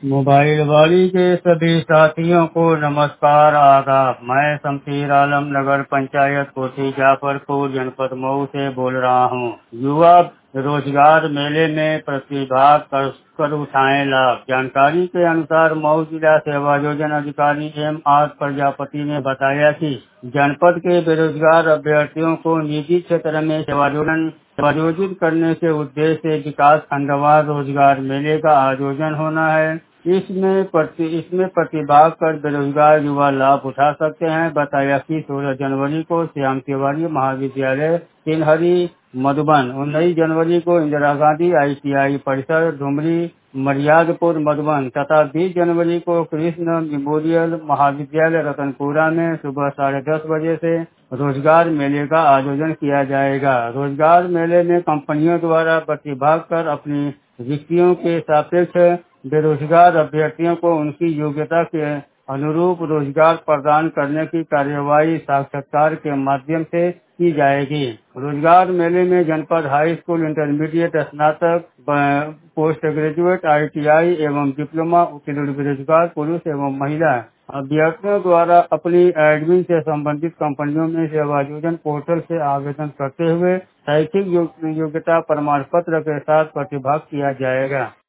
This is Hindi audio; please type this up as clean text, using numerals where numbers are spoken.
मोबाइल वाली के सभी साथियों को नमस्कार आदाब। मैं शमशीर आलम नगर पंचायत कोठी जाफरपुर जनपद मऊ से बोल रहा हूँ। युवा रोजगार मेले में प्रतिभाग कर उठाएं लाभ। जानकारी के अनुसार मऊ जिला सेवा योजना अधिकारी M.R. प्रजापति ने बताया कि जनपद के बेरोजगार अभ्यर्थियों को निजी क्षेत्र में सेवायोजित करने के उद्देश्य से विकास खंडवार रोजगार मेले का आयोजन होना है। इसमें प्रतिभाग कर बेरोजगार युवा लाभ उठा सकते हैं। बताया कि 16 जनवरी को श्याम तिवारी महाविद्यालय तिनहरी मधुबन, 19 जनवरी को इंदिरा गांधी ITI परिसर डुमरी मर्यादपुर मधुबन तथा 20 जनवरी को कृष्ण मेमोरियल महाविद्यालय रतनपुरा में सुबह 10:30 बजे से रोजगार मेले का आयोजन किया जाएगा। रोजगार मेले में कंपनियों द्वारा प्रतिभाग कर अपनी रिक्तियों के सापेक्ष बेरोजगार अभ्यर्थियों को उनकी योग्यता के अनुरूप रोजगार प्रदान करने की कार्यवाही साक्षात्कार के माध्यम से की जाएगी। रोजगार मेले में जनपद हाई स्कूल, इंटरमीडिएट, स्नातक, पोस्ट ग्रेजुएट, ITI एवं डिप्लोमा उत्तीर्ण बेरोजगार पुरुष एवं महिला अभ्यर्थियों द्वारा अपनी एडमिन से संबंधित कंपनियों में सेवायोजन पोर्टल से आवेदन करते हुए शैक्षिक योग्यता प्रमाण पत्र के साथ प्रतिभाग किया जाएगा।